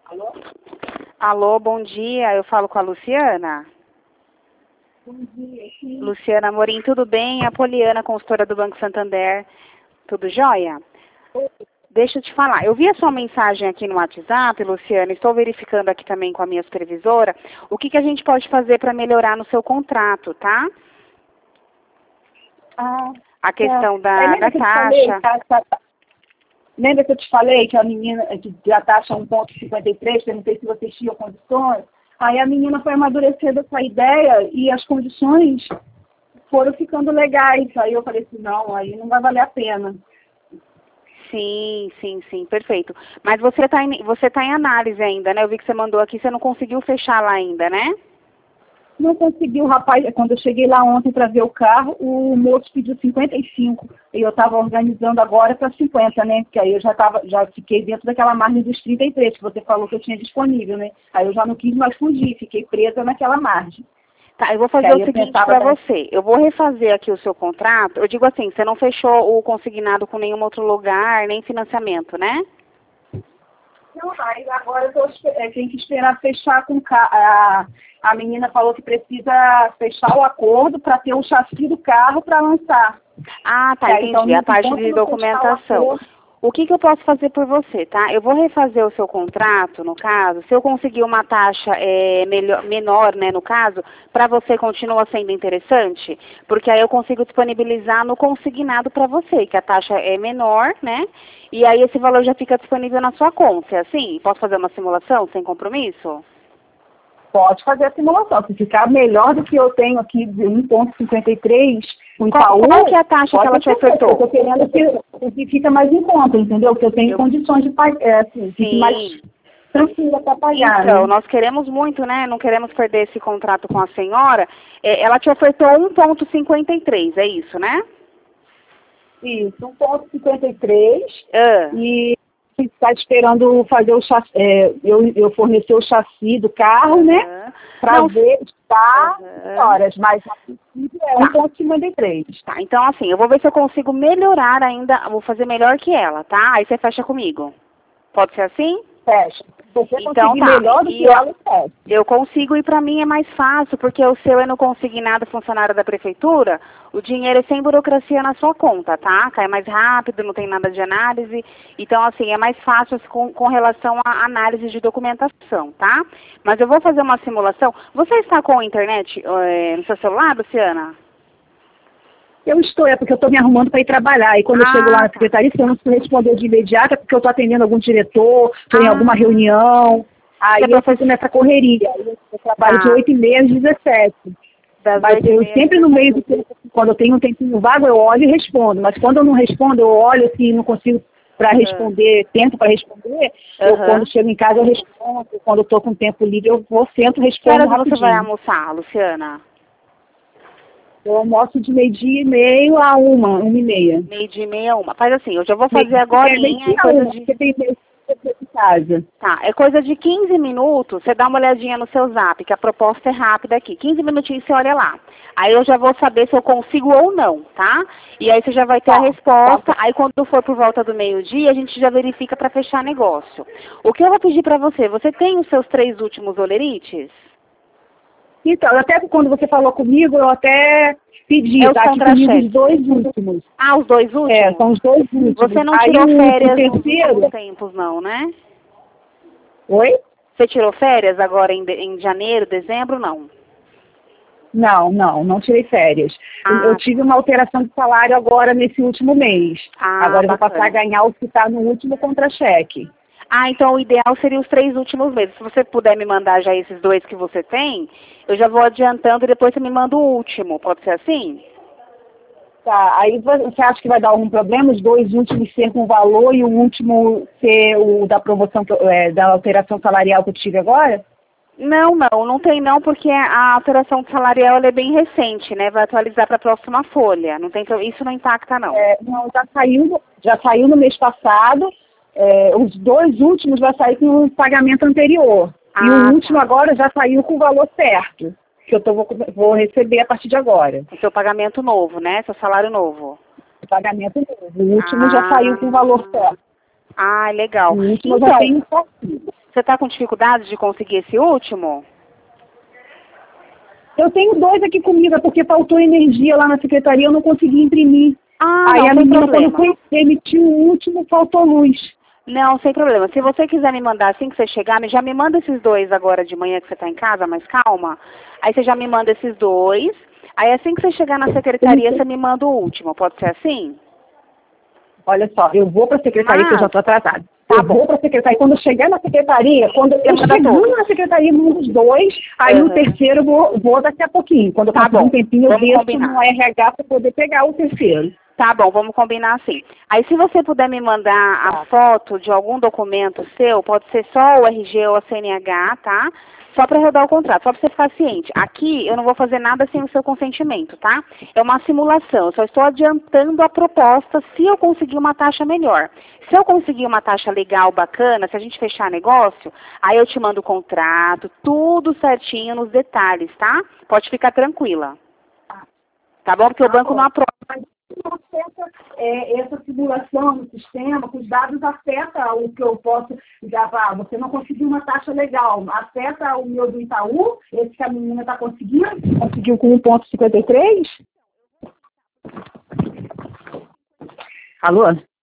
Alô? Alô, bom dia. Eu falo com a Luciana. Bom dia, sim. Luciana Amorim, tudo bem? A Poliana, consultora do Banco Santander. Tudo jóia? Deixa eu te falar. Eu vi a sua mensagem aqui no WhatsApp, Luciana. Estou verificando aqui também com a minha supervisora o que a gente pode fazer para melhorar no seu contrato, tá? A questão da taxa. Lembra que eu te falei que a menina, que a taxa é 1,53, perguntei se vocês tinham condições? Aí a menina foi amadurecendo essa ideia e as condições foram ficando legais. Aí eu falei assim, não, aí não vai valer a pena. Sim, perfeito. Mas você tá em análise ainda, né? Eu vi que você mandou aqui, você não conseguiu fechar lá ainda, né? Não consegui, o rapaz, quando eu cheguei lá ontem para ver o carro, o moço pediu 55. E eu estava organizando agora para 50, né? Porque aí eu já fiquei dentro daquela margem dos 33 que você falou que eu tinha disponível, né? Aí eu já não quis mais fugir, fiquei presa naquela margem. Tá, eu vou fazer o seguinte para você. Eu vou refazer aqui o seu contrato. Eu digo assim, você não fechou o consignado com nenhum outro lugar, nem financiamento, né? Não, aí agora eu tenho que esperar fechar com a menina falou que precisa fechar o acordo para ter o chassi do carro para lançar. Ah, tá, entendi. Então, a parte de documentação. O que eu posso fazer por você, tá? Eu vou refazer o seu contrato, no caso. Se eu conseguir uma taxa menor, né, no caso, para você continua sendo interessante? Porque aí eu consigo disponibilizar no consignado para você, que a taxa é menor, né? E aí esse valor já fica disponível na sua conta, é assim? Posso fazer uma simulação sem compromisso? Pode fazer a simulação. Se ficar melhor do que eu tenho aqui de 1,53, o Itaú... Qual que é a taxa que ela te ofertou? Eu estou querendo que fica mais em conta, entendeu? Que eu tenho condições de pagar, assim, fique mais tranquila para pagar. Então, nós queremos muito, né? Não queremos perder esse contrato com a senhora. Ela te ofertou 1,53, é isso, né? Isso, 1,53. E está esperando fazer o chassi, eu fornecer o chassi do carro, né? Para ver se está horas, mas a princípio é 1,53. Tá, então assim, eu vou ver se eu consigo melhorar ainda, vou fazer melhor que ela, tá? Aí você fecha comigo. Pode ser assim? Fecha. Você então, conseguir melhor do que ela, fecha. Eu consigo e para mim é mais fácil, porque o seu é no consignado funcionário da prefeitura, o dinheiro é sem burocracia na sua conta, tá? Cai mais rápido, não tem nada de análise. Então, assim, é mais fácil com relação à análise de documentação, tá? Mas eu vou fazer uma simulação. Você está com a internet no seu celular, Luciana? Eu estou, porque eu estou me arrumando para ir trabalhar. E quando eu chego lá na secretaria, se eu não responder de imediato, é porque eu estou atendendo algum diretor, estou em alguma reunião. Aí eu fico nessa correria. Eu trabalho de 8h30 às 17h. Mas eu sempre no meio do tempo, quando eu tenho um tempinho vago, eu olho e respondo. Mas quando eu não respondo, eu olho assim, não consigo para responder, tempo para responder. Eu, quando chego em casa, eu respondo. Quando eu estou com tempo livre, eu sento e respondo rapidinho. Que horas você vai almoçar, Luciana? Eu almoço de 12h30 a 1h30. 12h30 a 1h. Faz assim, eu já vou fazer agora casa. Tá, é coisa de 15 minutos, você dá uma olhadinha no seu zap, que a proposta é rápida aqui. 15 minutinhos você olha lá. Aí eu já vou saber se eu consigo ou não, tá? E aí você já vai ter a resposta. Aí quando for por volta do meio-dia, a gente já verifica para fechar negócio. O que eu vou pedir para você? Você tem os seus 3 últimos olerites? Então, até quando você falou comigo, eu até pedi, tá aqui comigo os 2 últimos. Ah, os 2 últimos? São os 2 últimos. Você não tirou férias nos últimos tempos, não, né? Oi? Você tirou férias agora em janeiro, dezembro, não? Não tirei férias. Eu tive uma alteração de salário agora nesse último mês. Agora eu vou passar a ganhar o que está no último contra-cheque. Então o ideal seria os 3 últimos meses. Se você puder me mandar já esses 2 que você tem, eu já vou adiantando e depois você me manda o último. Pode ser assim? Tá, aí você acha que vai dar algum problema? Os 2 últimos ser com valor e o último ser o da promoção, da alteração salarial que eu tive agora? Não tem não, porque a alteração salarial ela é bem recente, né? Vai atualizar para a próxima folha. Não tem, isso não impacta, não. Não, já saiu no mês passado. Os 2 últimos vai sair com o pagamento anterior. E o último agora já saiu com o valor certo, que eu vou receber a partir de agora. O seu pagamento novo, né? Seu salário novo. O pagamento novo. O último já saiu com o valor certo. Legal. O último já tem um certinho. Você está com dificuldade de conseguir esse último? Eu tenho 2 aqui comigo, é porque faltou energia lá na secretaria, eu não consegui imprimir. Ah, Aí não, a sem menina, problema. quando foi emitir o último, faltou luz. Não, sem problema. Se você quiser me mandar assim que você chegar, já me manda esses 2 agora de manhã que você está em casa, mais calma. Aí você já me manda esses 2. Aí assim que você chegar na secretaria, você me manda o último. Pode ser assim? Olha só, eu vou para a secretaria, que eu já estou atrasada. Tá bom. Vou para a secretaria. Quando eu chegar na secretaria, quando eu chegando na secretaria, mando os 2. Aí no terceiro eu vou daqui a pouquinho. Quando eu conseguir um tempinho, eu deixo no RH para poder pegar o terceiro. Tá bom, vamos combinar assim. Aí se você puder me mandar a foto de algum documento seu, pode ser só o RG ou a CNH, tá? Só para rodar o contrato, só para você ficar ciente. Aqui eu não vou fazer nada sem o seu consentimento, tá? É uma simulação, eu só estou adiantando a proposta se eu conseguir uma taxa melhor. Se eu conseguir uma taxa legal, bacana, se a gente fechar negócio, aí eu te mando o contrato, tudo certinho nos detalhes, tá? Pode ficar tranquila. Tá bom? Porque o banco não aprova. Essa simulação no sistema, com os dados, afeta o que eu posso gravar. Você não conseguiu uma taxa legal, afeta o meu do Itaú, esse que a menina está conseguindo, conseguiu com 1,53. Alô?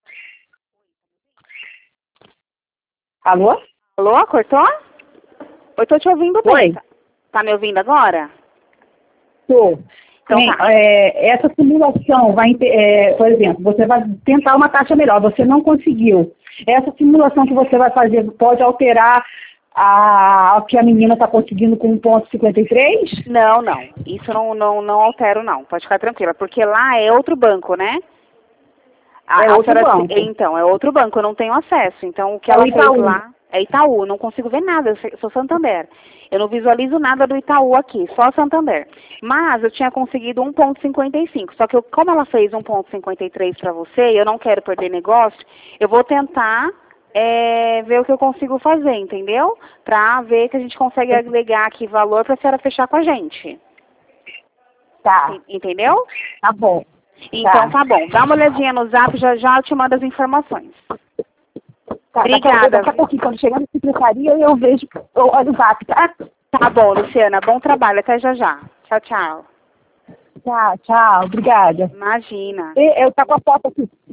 Alô? Alô, cortou? Eu tô te ouvindo bem. Oi. Tá me ouvindo agora? Tô. Então, essa simulação vai, por exemplo, você vai tentar uma taxa melhor, você não conseguiu. Essa simulação que você vai fazer pode alterar o que a menina está conseguindo com 1,53? Não, não. Isso não altero, não. Pode ficar tranquila, porque lá é outro banco, né? É outro banco. Então, é outro banco, eu não tenho acesso. Então, o que ela fez lá é Itaú, eu não consigo ver nada, eu sou Santander. Eu não visualizo nada do Itaú aqui, só Santander. Mas eu tinha conseguido 1,55. Só que como ela fez 1,53 para você, e eu não quero perder negócio, eu vou tentar ver o que eu consigo fazer, entendeu? Para ver que a gente consegue agregar aqui valor para a senhora fechar com a gente. Tá. Entendeu? Tá bom. Então tá bom. Dá uma olhadinha no zap, já eu te mando as informações. Tá, obrigada. Daqui a pouquinho, quando chegar na secretaria, eu olho o zap, tá? Tá bom, Luciana. Bom trabalho. Até já já. Tchau, tchau. Tchau, obrigada. Imagina. Eu tá com a foto aqui.